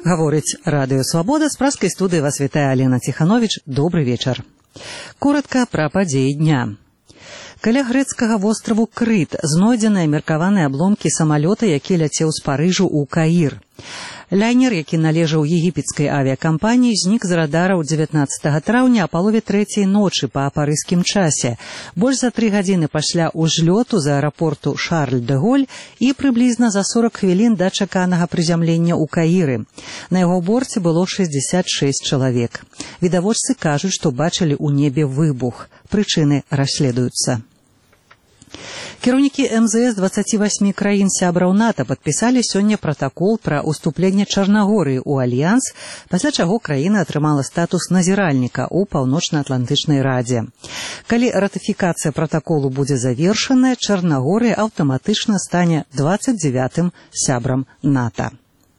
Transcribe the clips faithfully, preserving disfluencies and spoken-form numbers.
Гаворыць Радыё Свабода, з праскай студыі вас вітае Алена Ціхановіч. Добры вечар. Коротка пра падзеі дня. Каля грэцкага востраву Крыт знойдзеныя меркаваныя абломкі самалёта, які ляцеў з Парыжу ў Каір. Лайнер, які належаў егіпецкай авіякампаніі, знік з радараў дзевятнаццатага траўня а палове трэцяй ночы па парыжскім часе, больш за тры гадзіны пасля ўзлёту з аэрапорту Шарль-дэ-Голь і прыблізна за сорак хвілін да чаканага прызямлення ў Каіры. На яго борце было шэсцьдзесят шэсць чалавек. Відавочцы кажуць, што бачылі ў небе выбух. Прычыны расследуюцца. Кіраўнікі эм зэ эс дваццаці васьмі краін сябраў НАТО падпісалі сёння пратакол пра ўступленне Чарнагорыі ў альянс, пасля чаго краіна атрымала статус назіральніка ў Паўночна-Атлантычнай радзе. Калі ратыфікацыя пратаколу будзе завершаная, Чарнагорыя аўтаматычна стане дваццаць дзявятым сябрам НАТО.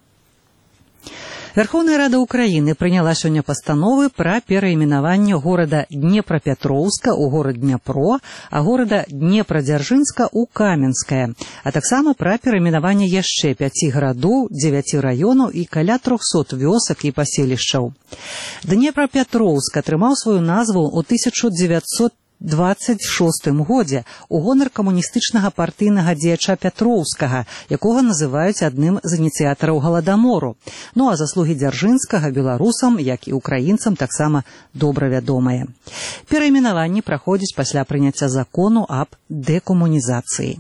Верховная Рада Украины прыняла сёння пастановы пра перайменаванне горада Днепрапетроўска ў горад Дняпро, а горада Днепрадзяржынска ў Каменскае, а таксама пра перайменаванне яшчэ пяці гарадоў, дзевяці раёнаў і каля трохсот вёсак і паселішчаў. Днепрапетроўск атрымаў сваю назву ў тысяча дзевяцьсот дваццаць шостым годзе у гонар камуністычнага партыйнага дзеяча Пятроўскага, якога называюць адным з ініцыятараў галадамору. Ну а заслугі Дзяржынскага беларусам, як і украінцам, таксама добра вядомыя. Перайменаванне праходзіць пасля прыняцця закону аб дэкамунізацыі.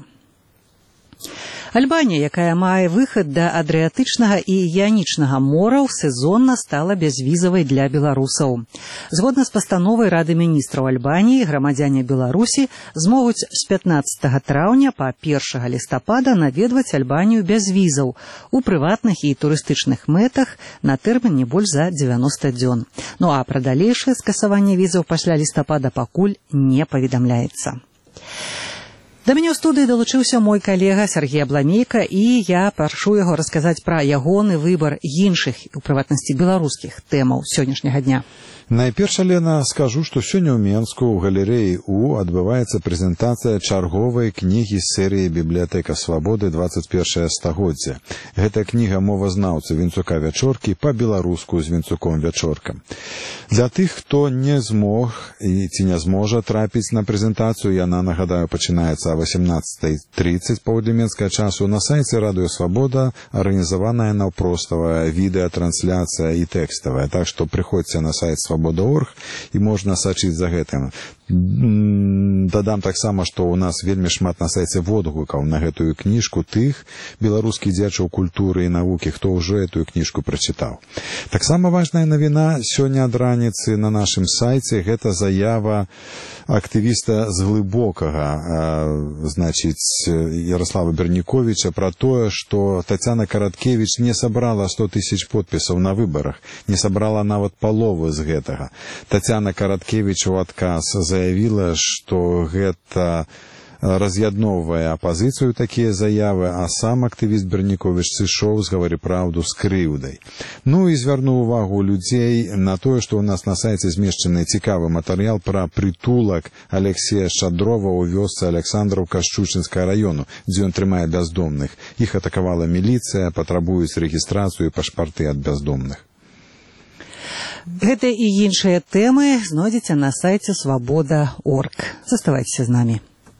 Альбанія, якая мае выхад да Адрыятычнага і Іанічнага мораў, сезонна стала бязвізавай для беларусаў. Згодна з пастановай Рады міністраў Альбаніі, грамадзяне Беларусі змогуць з пятнаццатага траўня па першага лістапада наведваць Альбанію без візаў у прыватных і турыстычных мэтах на тэрмін не больш за дзевяноста дзён. Ну а пра далейшае скасаванне візаў пасля лістапада пакуль не паведамляецца. Да мяне ў студыі далучыўся мой калега Сергей Абламейка, і я прашу яго расказаць пра ягоны выбар іншых, у прыватнасці беларускіх, тэмаў сённяшняга дня. Найперш, Алена, скажу, што сёння ў Менску ў галерэі У адбываецца прэзентацыя чарговай кнігі з серыі «Бібліятэка свабоды дваццаць першае стагоддзе». Гэта кніга мовазнаўцы Вінцука Вячоркі па-беларуску з Вінцуком Вячоркам. Для тых, хто не змог і ці не зможа трапіць на прэзентацыю, яна, нагадаю, пачынаецца о восемнадцатай тридцать паўдня менскага часу. На сайце Радыё Свабода арганізаваная наўпроставая відэатрансляцыя і тэкставая. Так што прыходзьце на сайт свабода точка орг і можна сачыць за гэтым. Дадам таксама, што ў нас вельмі шмат на сайце водгукаў на гэтую кніжку тых беларускіх дзеячоў культуры і навукі, хто ўжо этую кніжку прачытаў. Таксама важная навіна сёння ад раніцы на нашым сайце — гэта заява актывіста з глыбокага, значыць, Ярослава Берніковіча пра тое, што Тацяна Караткевіч не сабрала сто тысяч подпісаў на выбарах, не сабрала нават паловы з гэтага. Тацяна Караткевіч у адказ заявіла, што гэта раз'ядноўвае апазіцыю такія заявы, а сам актывіст Берніковіч сышоў з «Гавары праўду» з крыўдай. Ну і звярну увагу людзей на тое, што ў нас на сайце змешчаны цікавы матэрыял пра прытулак Алексея Шадрова ў вёсцы Александраўка Шчучынскага раёну, дзе ён трымае бяздомных. Іх атакавала міліцыя, патрабуюць рэгістрацыю і пашпарты ад бяздомных. Гэта і іншыя тэмы знойдзеце на сайце свабода точка орг. Заставайцеся з намі.